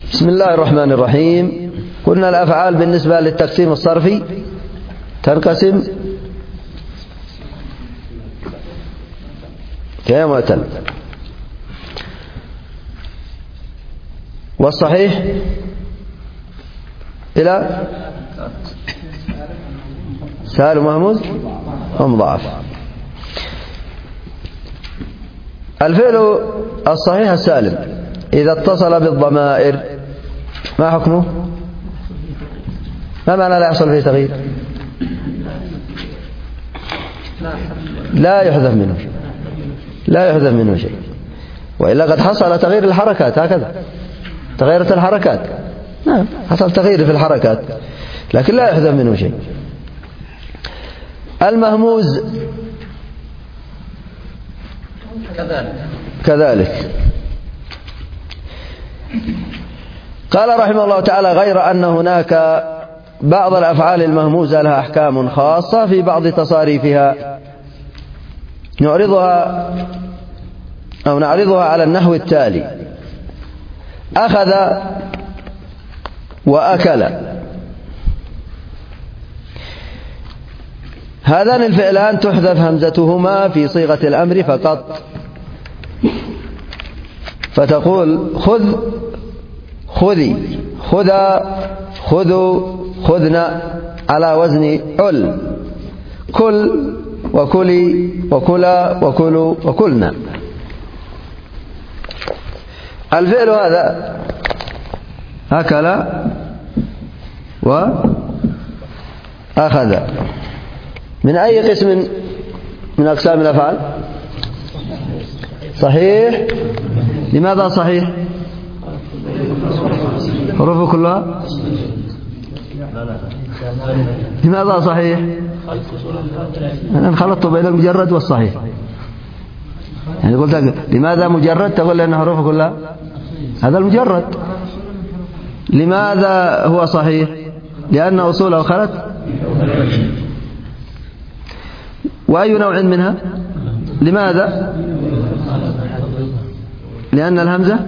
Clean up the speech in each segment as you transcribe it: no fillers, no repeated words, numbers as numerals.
بسم الله الرحمن الرحيم. قلنا الأفعال بالنسبة للتقسيم الصرفي تنقسم كم وتل، والصحيح إلى سالم ومهموز ومضاعف. الفعل الصحيح السالم إذا اتصل بالضمائر ما حكمه؟ ما معنى لا يحصل فيه تغيير؟ لا يحذف منه شيء، وإلا قد حصل تغيير الحركات. هكذا تغيرت الحركات، نعم حصل تغيير في الحركات لكن لا يحذف منه شيء. المهموز كذلك. قال رحمه الله تعالى: غير أن هناك بعض الأفعال المهموزة لها أحكام خاصة في بعض تصاريفها نعرضها على النحو التالي: أخذ وأكل. هذان الفعلان تحذف همزتهما في صيغة الأمر فقط، فتقول خذ، خذي، خذا، خذوا، خذنا، على وزن عل، كل وكلي وكلا وكلوا وكلنا. الفعل هذا أكل وأخذ من أي قسم من أقسام الأفعال؟ صحيح. لماذا صحيح؟ حروفه كلها. لماذا صحيح؟ أنا خلطت بين المجرد والصحيح. يعني قلت لماذا مجرد؟ تقول لأن حروفه كلها هذا المجرد. لماذا هو صحيح؟ لأن أصوله خلت. وأي نوع منها؟ لماذا؟ لأن الهمزة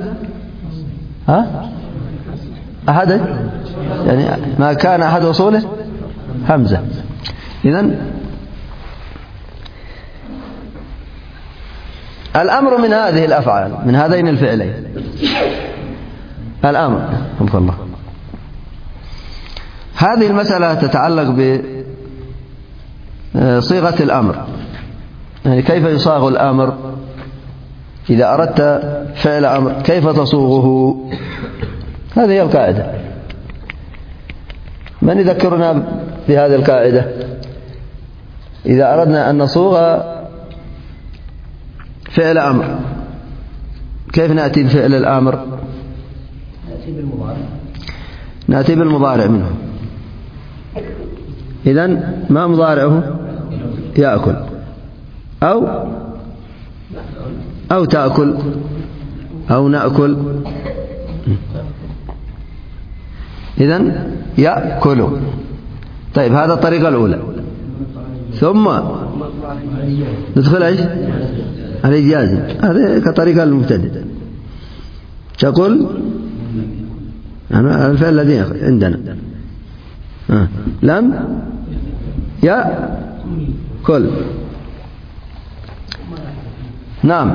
أحد، يعني ما كان أحد أصوله همزة. إذن الأمر من هذه الأفعال، من هذين الفعلين. الأمر رحمك الله. هذه المسألة تتعلق بصيغة الأمر، يعني كيف يصاغ الأمر. إذا أردت فعل أمر كيف تصوغه؟ هذه هي القاعدة. من يذكرنا بهذه القاعدة؟ إذا أردنا أن نصوغ فعل أمر كيف نأتي بفعل الأمر؟ نأتي بالمضارع منه. إذن ما مضارعه؟ يأكل أو تأكل أو نأكل. إذن يأكل. طيب هذا الطريقة الأولى. ثم ندخل ايش؟ الإجازة. هذه كطريقة المبتدئ. تقول الفعل الذي عندنا لم يأكل. نعم.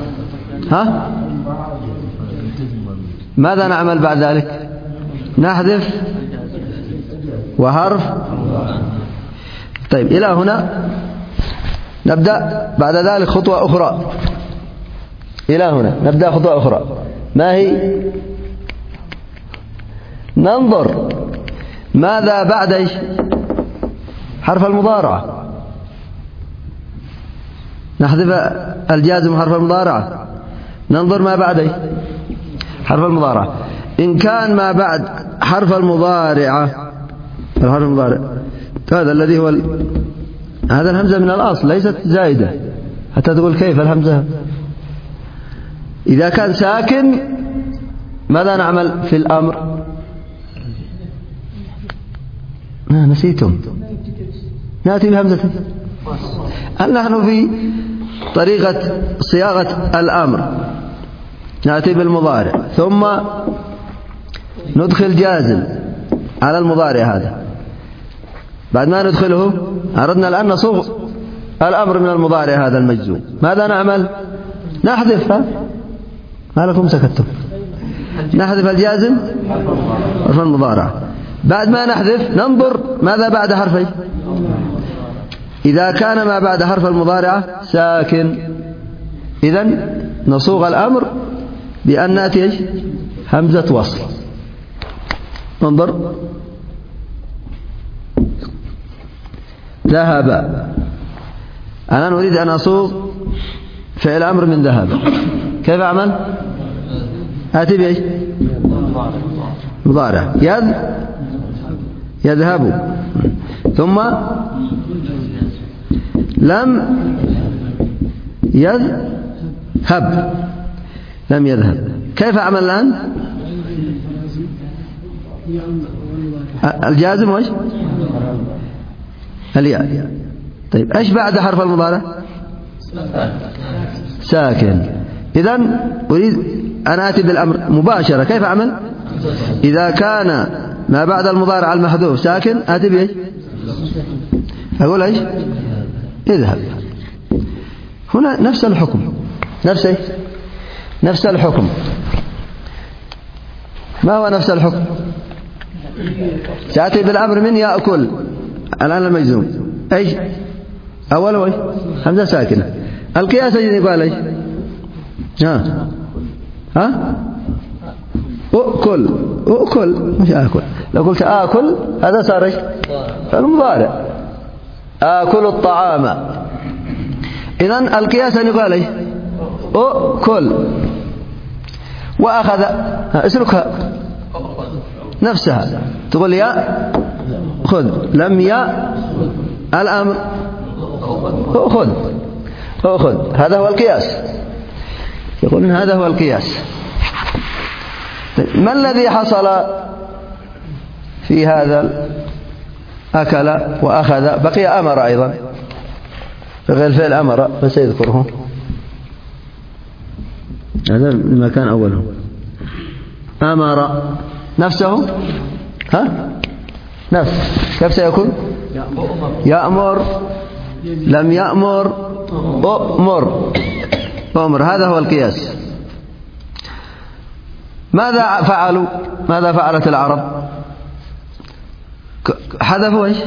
ماذا نعمل بعد ذلك؟ نحذف وحرف. طيب إلى هنا نبدأ بعد ذلك خطوة أخرى. إلى هنا نبدأ خطوة أخرى. ما هي؟ ننظر ماذا بعد إيش؟ حرف المضارعة. نحذف الجازم حرف المضارعة. ننظر ما بعد إيش؟ حرف المضارعة. إن كان ما بعد حرف المضارعة، الحرف المضارع هذا الذي هو هذا الهمزة من الأصل ليست زائدة حتى تقول كيف الهمزة. إذا كان ساكن ماذا نعمل في الأمر؟ نسيتم. نأتي بهمزة. نحن في طريقة صياغة الأمر نأتي بالمضارع ثم ندخل جازم على المضارع هذا. بعد ما ندخله أردنا الآن نصوغ الأمر من المضارع هذا المجزوم، ماذا نعمل؟ نحذف. ما لكم سكتتم؟ نحذف الجازم حرف المضارع. بعد ما نحذف ننظر ماذا بعد حرفي. إذا كان ما بعد حرف المضارع ساكن إذن نصوغ الأمر بأن نأتي همزة وصل. انظر ذهب، أنا أريد أن أصوغ فعل أمر من ذهب، كيف أعمل؟ آتي بإيش؟ مضارع يذهب، ثم لم يذهب. كيف أعمل الآن؟ الجازم وإيش؟ الياء. طيب إيش بعد حرف المضارع؟ ساكن. إذن أريد أن آتي بالأمر مباشرة، كيف أعمل؟ إذا كان ما بعد المضارع المحذوف ساكن آتي بإيش؟ أقول إيش؟ اذهب. هنا نفس الحكم، نفس الحكم. ما هو نفس الحكم؟ سأتي بالأمر من يأكل الآن المجزوم، إيش؟ أوله إيش؟ همزة ساكنة. القياس يجي قال إيش؟ ها؟ أكل مش آكل. لو قلت آكل هذا صار إيش؟ المضارع. آكل الطعام. إذن القياس يقال إيش؟ أكل. وأخذ اسلكها نفسها، تقول يا خذ، لم يا الأمر أخذ. هذا هو القياس، يقولون هذا هو القياس. ما الذي حصل في هذا؟ أكل وأخذ، بقي أمر أيضا، غير الفعل أمر فسيذكره. هذا المكان أوله أمر نفسه، نفس. كيف سيكون؟ يأمر، لم يأمر، أمر. هذا هو القياس. ماذا فعلوا؟ ماذا فعلت العرب؟ حذفوا إيش؟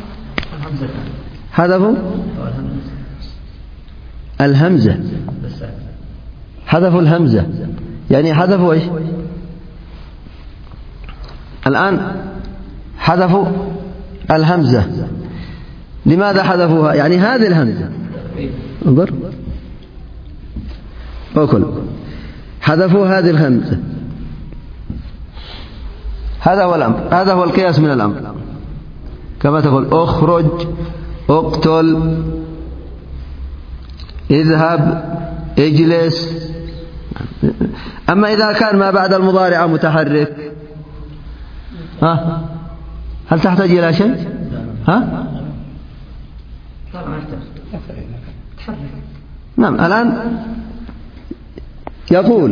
حذفوا الهمزة، حذفوا الهمزة، يعني حذفوا إيش؟ الآن حذفوا الهمزة. لماذا حذفوها؟ يعني هذه الهمزة، انظر أكل، حذفوا هذه الهمزة. هذا هو الأمر، هذا هو القياس من الأمر. كما تقول اخرج، اقتل، اذهب، اجلس. أما إذا كان ما بعد المضارع متحرك، هل تحتاج إلى شيء؟ نعم. الآن يقول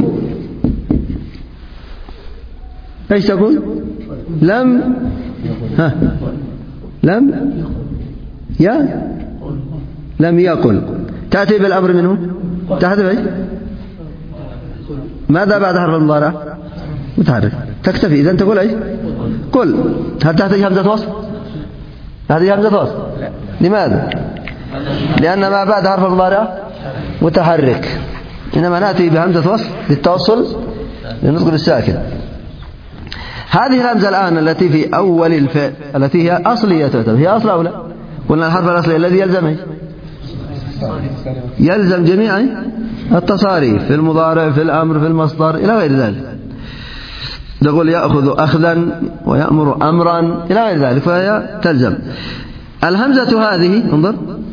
ايش تقول؟ لم يقل. تأتي بالأمر منه، تحذف ايش؟ ماذا بعد حرف المضارع؟ متحرك، تكتفي. إذن تقول ايش؟ قل. هل تحتاج همزة وصل؟ هذه همزة وصل. لماذا؟ لأن ما بعد حرف المضارع متحرك، إنما نأتي بهمزة وصل للتوصل للنطق بالساكن. هذه الهمزة الآن التي في أول الفعل، التي هي أصلية، هي أصل أو لا؟ قلنا الحرف الأصلي الذي يلزم يلزم جميع التصاريف، في المضارع، في الأمر، في المصدر، إلى غير ذلك. نقول يأخذ أخذا ويأمر أمرا إلى غير ذلك، فهي تلزم. الهمزة هذه انظر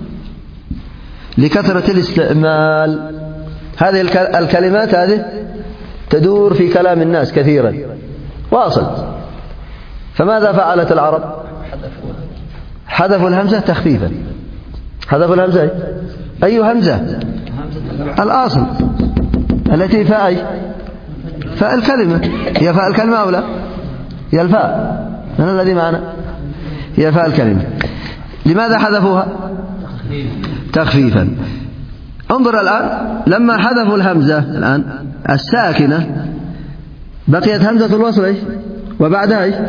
لكثرة الاستعمال، هذه الكلمات هذه تدور في كلام الناس كثيرا واصل. فماذا فعلت العرب؟ حذفوا الهمزة تخفيفا. حذفوا الهمزة أي همزة؟ الأصل التي فاء الكلمة، هي فاء الكلمة أو لا؟ هي الفاء. من الذي معنا؟ هي فاء الكلمة. لماذا حذفوها؟ تخفيفا. انظر الآن لما حذفوا الهمزة الآن الساكنة بقيت همزة الوصل وبعدها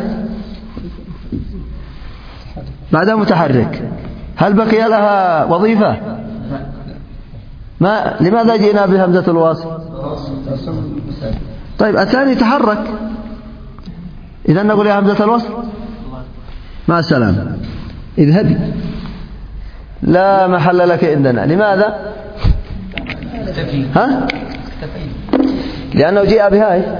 بعدها متحرك. هل بقي لها وظيفة؟ لماذا جئنا بهمزة الوصل؟ طيب الثاني تحرك، إذا نقول يا همزة الوصل مع السلامة اذهبي، لا محل لك عندنا. لماذا؟ ها؟ لأنه جاء بها.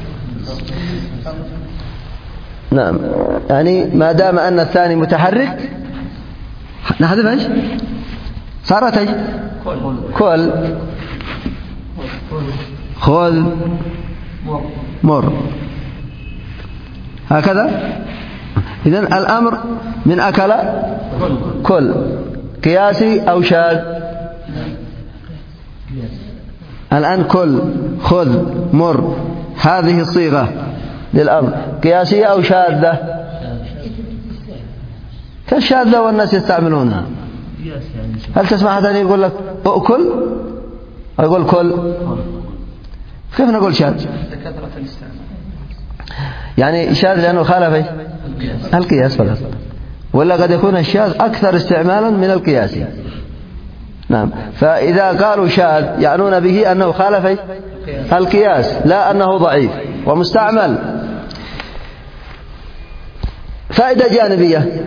نعم، يعني ما دام أن الثاني متحرك نحذفها صارت كل خذ مر هكذا. إذن الأمر من أكل كل قياسي أو شاذ. الآن كل خذ مر هذه الصيغة للأمر قياسية أو شاذة؟ كالشاذة والناس يستعملونها. هل تسمع أحد يقول لك أكل أو يقول كل؟ كيف نقول شاذ؟ يعني شاذ لأنه خالف القياس فقط، ولا قد يكون الشاذ أكثر استعمالا من القياس. نعم، فإذا قالوا شاذ يعنون به أنه خالف القياس لا أنه ضعيف ومستعمل. فائدة جانبية: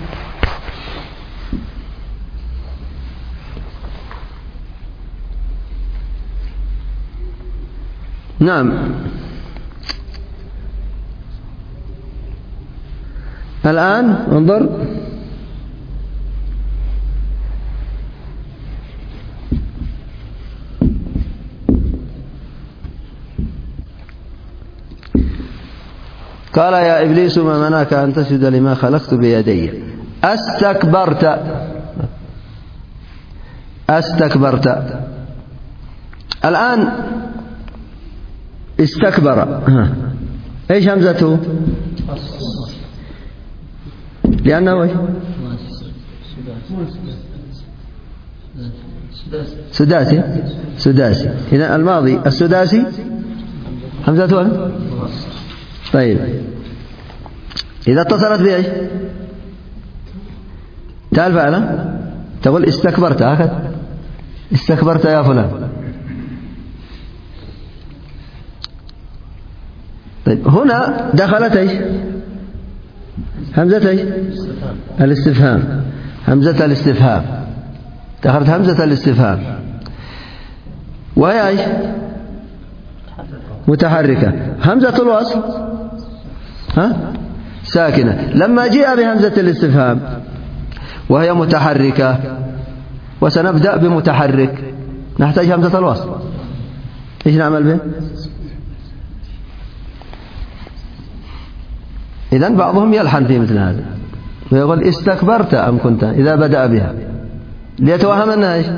نعم، الآن انظر قال يا إبليس ما منعك أن تسجد لما خلقت بيدي أستكبرت. الآن استكبر، إيش همزته؟ لأنه سداسي. إذن الماضي السداسي همزته. طيب إذا اتصلت بإيش؟ تعال فعلا تقول استكبرت، هكذا استكبرت يا فلان. طيب هنا دخلت ايش؟ همزة ايش؟ الاستفهام. همزة الاستفهام دخلت همزة الاستفهام وهي ايش؟ متحركة. همزة الوصل ساكنة. لما جاء بهمزة الاستفهام وهي متحركة، وسنبدأ بمتحرك، نحتاج همزة الوصل. ايش نعمل به؟ إذن بعضهم يلحن في مثل هذا ويقول استكبرت أم كنت إذا بدأ بها ليتوهم أنها إيش؟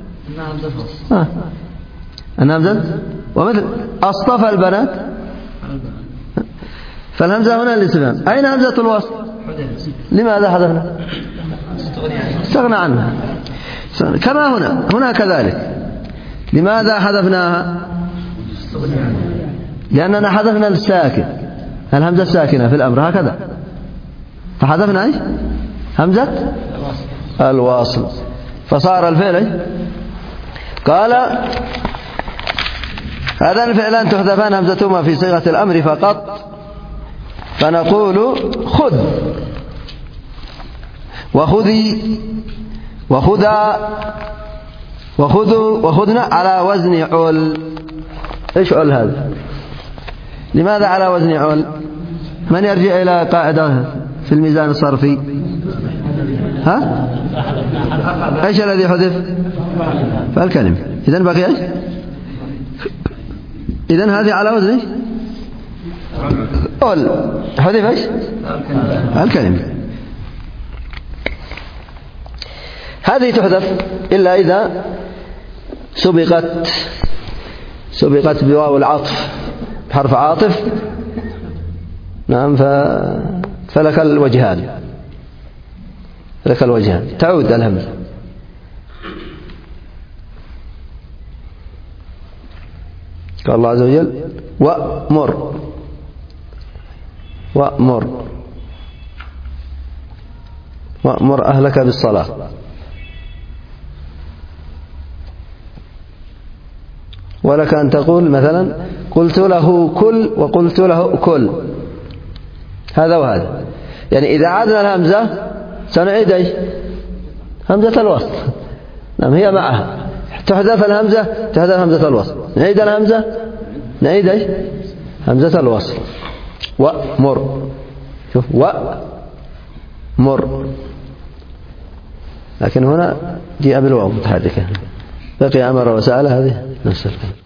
أنها همزة. ومثل أصطفى البنات، فالهمزة هنا الاستفهام. أين همزة الوصل؟ لماذا حذفنا؟ استغنى عنها. كما هنا كذلك. لماذا حذفناها؟ لأننا حذفنا الساكن، الهمزة الساكنة في الأمر هكذا، فحذفنا ايش؟ همزة الوصل، فصار الفعل قال هذان الفعلان تحذفان همزتهما في صيغة الأمر فقط، فنقول خذ وخذي وخذا وخذنا على وزن عل. ايش عل هذا؟ لماذا على وزن عل؟ من يرجع إلى قاعدة في الميزان الصرفي؟ ايش الذي حذف؟ فالكلمة. إذن بقي ايش؟ إذن هذه على وزن ايش؟ عل. حذف ايش؟ الكلمة. هذه تحذف إلا إذا سبقت بواو العطف، حرف عاطف، نعم فلك الوجهان، لك الوجهان، تعود الهمزة. قال الله عز وجل وأمر، وأمر، وأمر أهلك بالصلاة. ولك أن تقول مثلا قلت له كل وقلت له كل، هذا وهذا. يعني إذا عادنا الهمزة سنعيد ايش؟ همزة الوصل. نعم هي معها، تحذف الهمزة، تحذف همزة الوصل، نعيد الهمزة، نعيد ايش؟ همزة الوصل. ومر، شوف ومر، لكن هنا جاء بالواو متحركة. بقي أمر وسأل هذه نفس الكلمة.